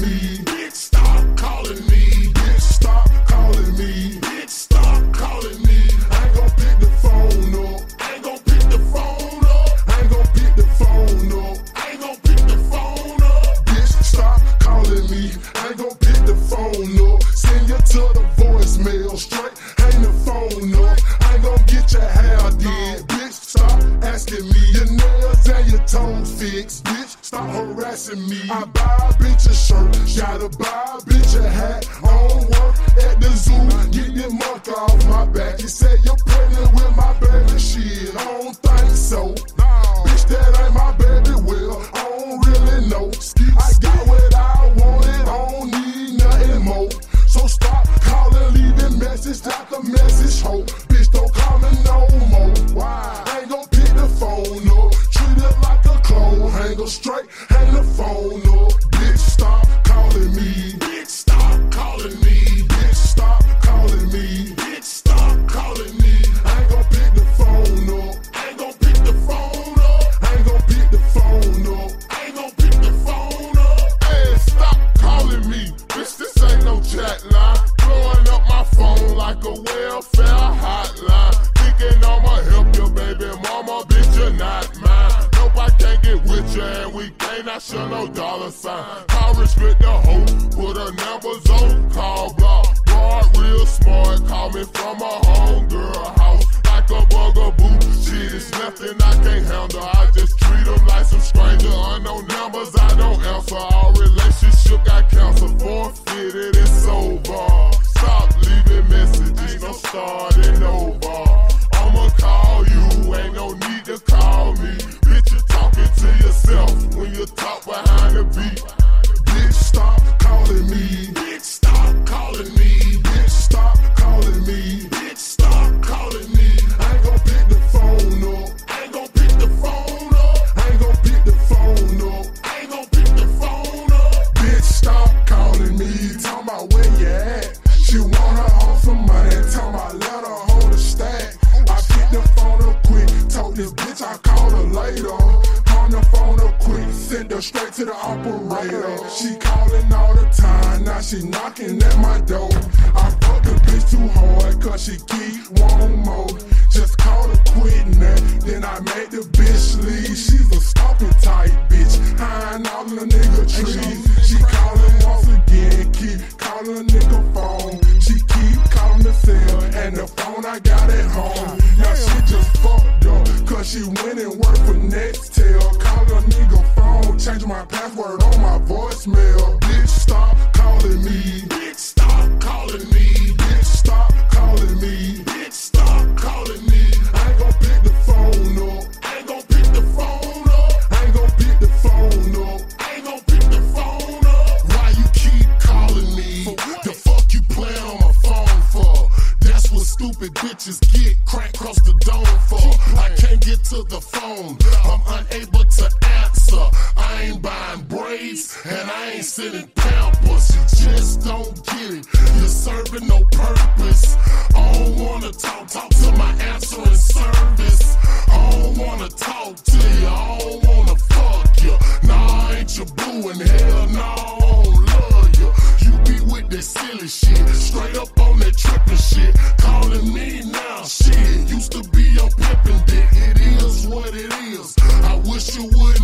me. Bitch, stop calling me. Bitch, stop calling me. Bitch, stop calling me. I ain't gon' pick the phone up. I ain't gon' pick the phone up. I ain't gon' pick the phone up. I ain't gon' pick the phone up. Bitch, stop calling me. I ain't gon' pick the phone up. Send you to the voicemail. Straight hang the phone up. I ain't gon' get your hair did. Bitch, stop asking me. Your nails and your toes fixed. Bitch, stop harassing me. I buy a bitch a shirt. Gotta buy a bitch a hat. On work at the zoo. Get the muck off my back. You say you're pregnant with my baby. Shit, I don't think so. Bitch, that ain't my baby. Well, I don't really know. I got what I wanted. I don't need nothing more. So stop calling, leaving message after message. Ho, bitch, don't call me no more. Why? I ain't gon' pick the phone up. Treat it like a clothes hanger. Straight hang the phone up. Bitch, stop calling me. Bitch, stop calling me. Bitch, stop calling me. Bitch, stop calling me. I ain't gon' pick the phone up. I ain't gon' pick the phone up. I ain't gon' pick the phone up. I ain't gon' pick the phone up. Hey, stop calling me. Bitch, this ain't no chat line. Blowing up my phone like a welfare hotline. Thinking I'ma help your baby mama, bitch, you're not mine. Nope, I can't get with you and we can't, I show no dollar sign. I respect the hoe, put her numbers on, call block. Broad, real smart, call me from a homegirl house. Like a bugaboo, shit is nothing I can't handle. I just treat them like some stranger. Unknown numbers, I don't answer. All relationship got canceled, forfeited, it's over. Stop leaving messages, no starting over. I'ma call you, ain't no need to call me. Bitch, you're talking to yourself when you talk behind the beat. Bitch, stop calling me. Bitch, stop calling me. Bitch, stop calling me. Bitch, stop calling me. I ain't gon' pick the phone up. I ain't gon' pick the phone up. I ain't gon' pick the phone up. I ain't gon' pick the phone up. Bitch, stop calling me. Talking about where you at. She wanna hold some money. Talking about let her hold a stack. I picked the phone up quick. Told this bitch I call her later. On the phone up quick. Send her straight to the operator. She calling all the time. Now she knocking at my door. I fuck the bitch too hard. Cause she keep wanting more. Just call her quitting that. Then I make the bitch leave. She's a stalking type bitch. Hiding all in the nigga trees. She calling once again. Keep calling a nigga phone. She keep calling the cell. And the phone I got at home. Now she just fucked up. Cause she went and worked for Nextel. Call a nigga phone. Change my password on my voicemail. Bitch, stop calling me. Bitch, stop calling me. Bitch, stop calling me. Bitch, stop calling me. I ain't gon' pick the phone up. I ain't gon' pick the phone up. I ain't gon' pick the phone up. I ain't gon' pick the phone up. Why you keep calling me? The fuck you playing on my phone for? That's what stupid bitches get cracked across the dome for. I can't get to the phone, I'm unable to answer. I ain't buying braids and I ain't sending pampers. You just don't get it, you're serving no purpose. I don't wanna talk to my answering service. I don't wanna talk to you, I don't wanna fuck you. Nah, I ain't your boo and hell nah, I don't love you. You be with that silly shit, straight up on that trippin' shit. Calling me now, shit, used to be your pimpin' dick. It is what it is, I wish you wouldn't